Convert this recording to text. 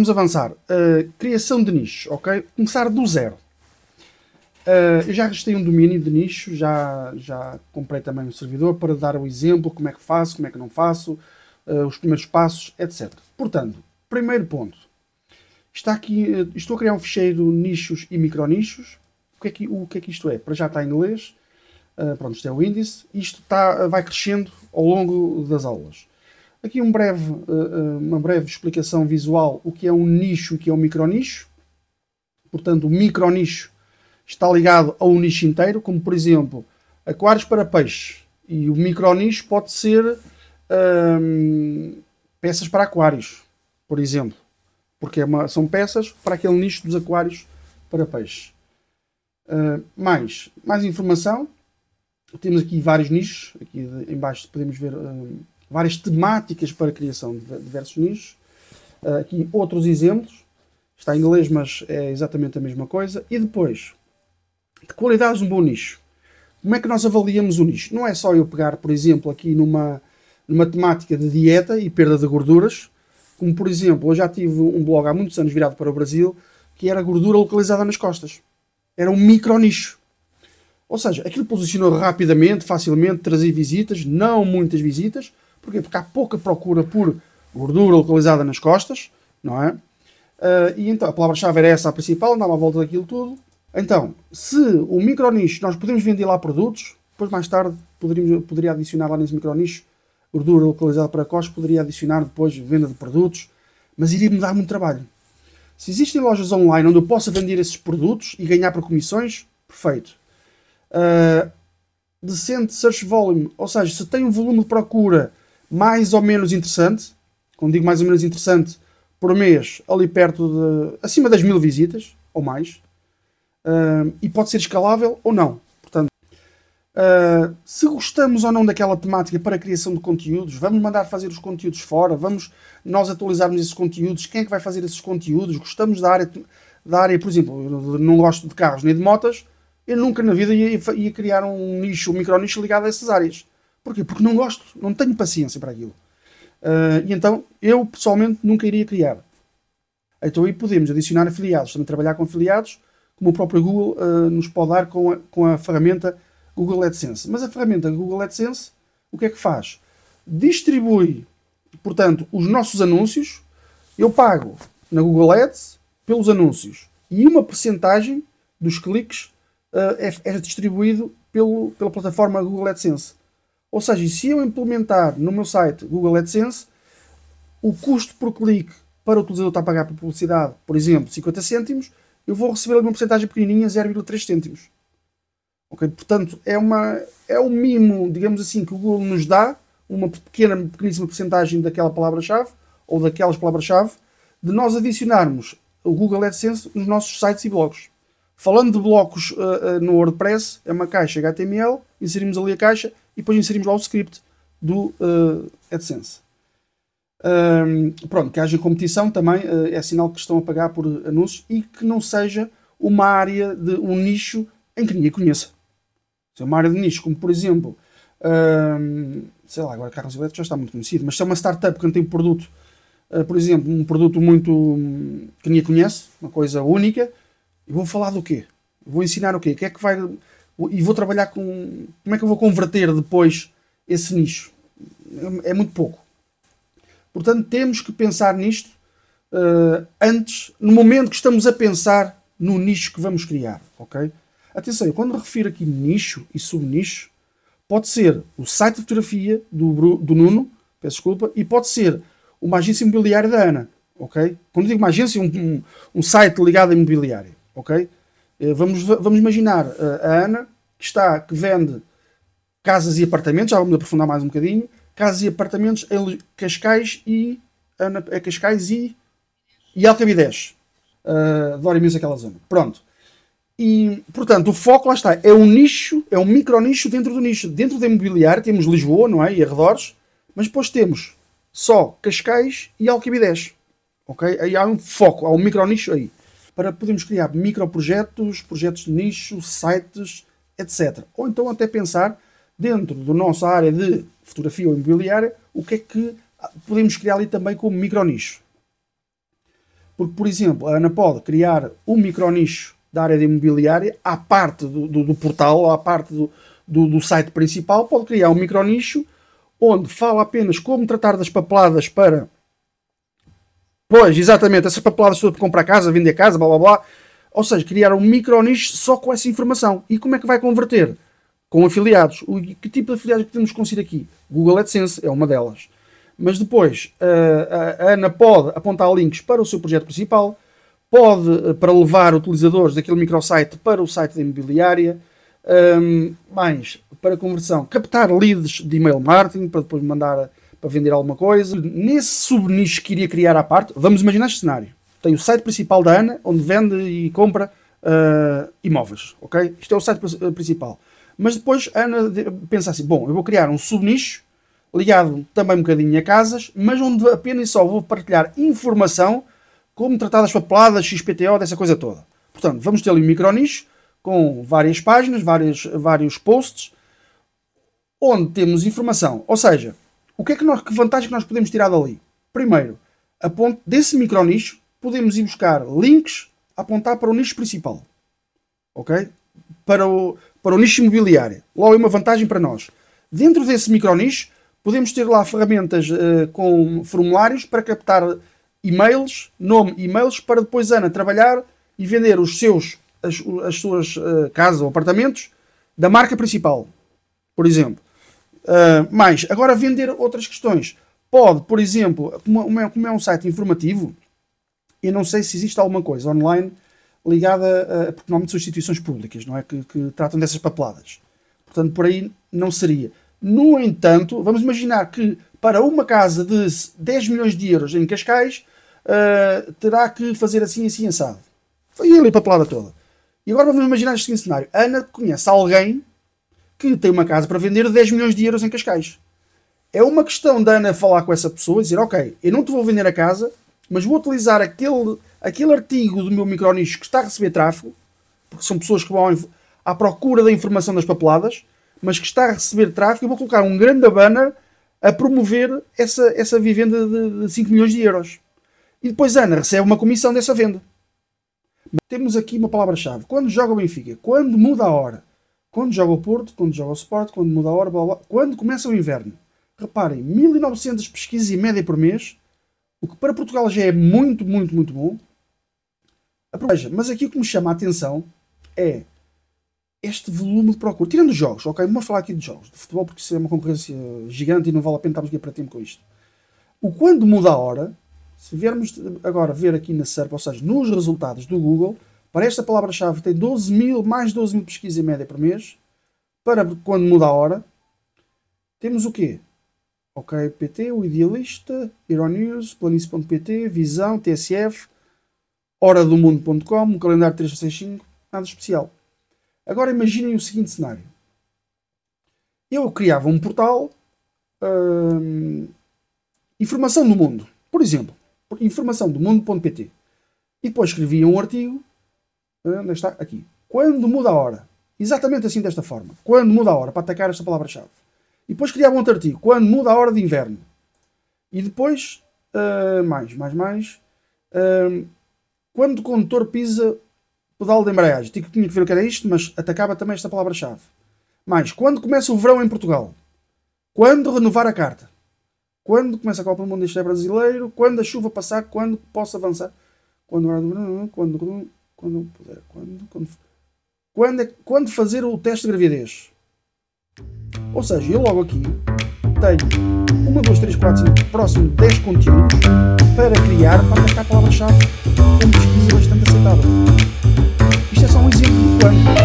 vamos avançar. Criação de nichos, ok? Começar do zero. Eu já registrei um domínio de nicho, já comprei também um servidor para dar o exemplo, como é que faço, como é que não faço, os primeiros passos, etc. Portanto, primeiro ponto. Está aqui, estou a criar um ficheiro nichos e micronichos. O que é que isto é? Para já está em inglês. Pronto, isto é o índice. Isto vai crescendo ao longo das aulas. Aqui uma breve explicação visual, o que é um nicho e o que é um micronicho. Portanto, o micronicho está ligado a um nicho inteiro, como por exemplo, aquários para peixes. E o micronicho pode ser peças para aquários, por exemplo. Porque são peças para aquele nicho dos aquários para peixes. Mais informação. Temos aqui vários nichos. Aqui em baixo podemos ver várias temáticas para a criação de diversos nichos. Aqui outros exemplos. Está em inglês, mas é exatamente a mesma coisa. E depois, de qualidades de um bom nicho. Como é que nós avaliamos o nicho? Não é só eu pegar, por exemplo, aqui numa temática de dieta e perda de gorduras, como por exemplo, eu já tive um blog há muitos anos virado para o Brasil, que era gordura localizada nas costas. Era um micro nicho. Ou seja, aquilo posicionou rapidamente, facilmente, trazia visitas, não muitas visitas. Porquê? Porque há pouca procura por gordura localizada nas costas, não é? E então a palavra-chave era essa a principal, andava à volta daquilo tudo. Então, se o micronicho nós podemos vender lá produtos, depois mais tarde poderia adicionar lá nesse micronicho gordura localizada para costas, poderia adicionar depois venda de produtos, mas iria me dar muito trabalho. Se existem lojas online onde eu possa vender esses produtos e ganhar por comissões, perfeito. Decente search volume, ou seja, se tem um volume de procura mais ou menos interessante, quando digo mais ou menos interessante, por mês, ali acima das 1000 visitas, ou mais, e pode ser escalável ou não. Portanto, se gostamos ou não daquela temática para a criação de conteúdos, vamos mandar fazer os conteúdos fora, vamos nós atualizarmos esses conteúdos, quem é que vai fazer esses conteúdos, gostamos da área, por exemplo, eu não gosto de carros nem de motas, eu nunca na vida ia criar um nicho, um micro-nicho ligado a essas áreas. Porquê? Porque não gosto, não tenho paciência para aquilo. E então, eu pessoalmente nunca iria criar. Então aí podemos adicionar afiliados, também trabalhar com afiliados, como o próprio Google nos pode dar com a ferramenta Google AdSense. Mas a ferramenta Google AdSense, o que é que faz? Distribui, portanto, os nossos anúncios. Eu pago na Google Ads pelos anúncios. E uma percentagem dos cliques é distribuído pela plataforma Google AdSense. Ou seja, se eu implementar no meu site Google AdSense, o custo por clique para o utilizador estar a pagar por publicidade, por exemplo, 50 cêntimos, eu vou receber uma porcentagem pequenininha, 0,3 cêntimos. Okay? Portanto, é um mimo, digamos assim, que o Google nos dá, uma pequeníssima porcentagem daquela palavra-chave, ou daquelas palavras-chave, de nós adicionarmos o Google AdSense nos nossos sites e blogs. Falando de blocos no WordPress, é uma caixa HTML, inserimos ali a caixa e depois inserimos lá o script do AdSense. Pronto, que haja competição também é sinal que estão a pagar por anúncios e que não seja uma área de um nicho em que ninguém conheça. Se é uma área de nicho, como por exemplo, sei lá, agora carros elétricos já está muito conhecido, mas se é uma startup que não tem um produto, por exemplo, um produto muito que ninguém conhece, uma coisa única, eu vou falar do quê? Vou ensinar o quê? O que é que vai... E vou trabalhar com... Como é que eu vou converter depois esse nicho? É muito pouco. Portanto, temos que pensar nisto antes, no momento que estamos a pensar no nicho que vamos criar, ok? Atenção, eu quando refiro aqui nicho e subnicho, pode ser o site de fotografia do Nuno, peço desculpa, e pode ser uma agência imobiliária da Ana, ok? Quando digo uma agência, um site ligado à imobiliária, ok? Vamos imaginar a Ana, que vende casas e apartamentos, já vamos aprofundar mais um bocadinho, casas e apartamentos em Cascais e Alcabidez. Adoro imenso aquela zona. Pronto. E, portanto, o foco lá está. É um nicho, é um micro-nicho dentro do nicho. Dentro da imobiliária temos Lisboa, não é? E arredores. Mas depois temos só Cascais e Alcabidez. Ok? Aí há um foco, há um micro-nicho aí. Para podermos criar microprojetos, projetos de nicho, sites, etc. Ou então até pensar, dentro da nossa área de fotografia ou imobiliária, o que é que podemos criar ali também como micro-nicho. Porque, por exemplo, a Ana pode criar um micronicho da área de imobiliária, à parte do portal, à parte do site principal, pode criar um micronicho onde fala apenas como tratar das papeladas para... Pois, exatamente, essas papeladas para comprar casa, vender casa, blá blá blá. Ou seja, criar um micronicho só com essa informação. E como é que vai converter? Com afiliados. Que tipo de afiliados podemos conseguir aqui? Google AdSense é uma delas. Mas depois, a Ana pode apontar links para o seu projeto principal, pode para levar utilizadores daquele microsite para o site da imobiliária, mais para conversão, captar leads de email marketing para depois mandar para vender alguma coisa. Nesse subnicho que iria criar à parte, vamos imaginar este cenário. Tem o site principal da Ana, onde vende e compra imóveis, ok? Isto é o site principal. Mas depois a Ana pensa assim, bom, eu vou criar um subnicho ligado também um bocadinho a casas, mas onde apenas só vou partilhar informação como tratar das papeladas, XPTO, dessa coisa toda. Portanto, vamos ter ali um micronicho com várias páginas, vários posts, onde temos informação. Ou seja, que vantagem que nós podemos tirar dali? Primeiro, desse micronicho, podemos ir buscar links a apontar para o nicho principal. Ok? Para o nicho imobiliário. Logo é uma vantagem para nós. Dentro desse micronicho, podemos ter lá ferramentas com formulários para captar e-mails, nome e e-mails, para depois a Ana trabalhar e vender as suas casas ou apartamentos da marca principal, por exemplo. Mas, agora vender outras questões. Pode, por exemplo, como é um site informativo, eu não sei se existe alguma coisa online ligada porque normalmente são instituições públicas, não é? Que tratam dessas papeladas. Portanto, por aí não seria. No entanto, vamos imaginar que para uma casa de 10 milhões de euros em Cascais, terá que fazer assim, assim, assado. Foi ali a papelada toda. E agora vamos imaginar este seguinte cenário. A Ana conhece alguém que tem uma casa para vender de 10 milhões de euros em Cascais. É uma questão da Ana falar com essa pessoa e dizer, ok, eu não te vou vender a casa, mas vou utilizar aquele artigo do meu micronicho que está a receber tráfego, porque são pessoas que vão à procura da informação das papeladas, mas que está a receber tráfego, e vou colocar um grande banner a promover essa vivenda de 5 milhões de euros. E depois a Ana recebe uma comissão dessa venda. Temos aqui uma palavra-chave. Quando joga o Benfica, quando muda a hora, quando joga o Porto, quando joga o Sport, quando muda a hora, blá, blá, quando começa o inverno. Reparem, 1900 pesquisas e média por mês, o que para Portugal já é muito, muito, muito bom. Mas aqui o que me chama a atenção é este volume de procura. Tirando os jogos, ok? Vamos falar aqui de jogos, de futebol, porque isso é uma concorrência gigante e não vale a pena estarmos aqui para tempo com isto. O quando muda a hora, se viermos agora ver aqui na SERP, ou seja, nos resultados do Google, para esta palavra-chave tem mais de 12 mil pesquisas em média por mês. Para quando muda a hora, temos o quê? Ok, PT, o Idealista, Euronews, Planície.pt, Visão, TSF, horadomundo.com, um calendário 365, nada especial. Agora imaginem o seguinte cenário. Eu criava um portal, informação do mundo, por exemplo, informação do mundo.pt, e depois escrevia um artigo, onde está? Aqui. Quando muda a hora, exatamente assim desta forma, quando muda a hora, para atacar esta palavra-chave. E depois criava um outro artigo, quando muda a hora de inverno. E depois, quando o condutor pisa pedal de embreagem. Tinha que ver o que era isto, mas atacava também esta palavra-chave. Mais, quando começa o verão em Portugal? Quando renovar a carta? Quando começa a Copa do Mundo, isto é brasileiro? Quando a chuva passar? Quando posso avançar? Quando fazer o teste de gravidez? Ou seja, eu logo aqui tenho 1, 2, 3, 4, 5, próximo 10 conteúdos para criar, para atacar a palavra-chave com pesquisa bastante aceitável. Isto é só um exemplo do plano.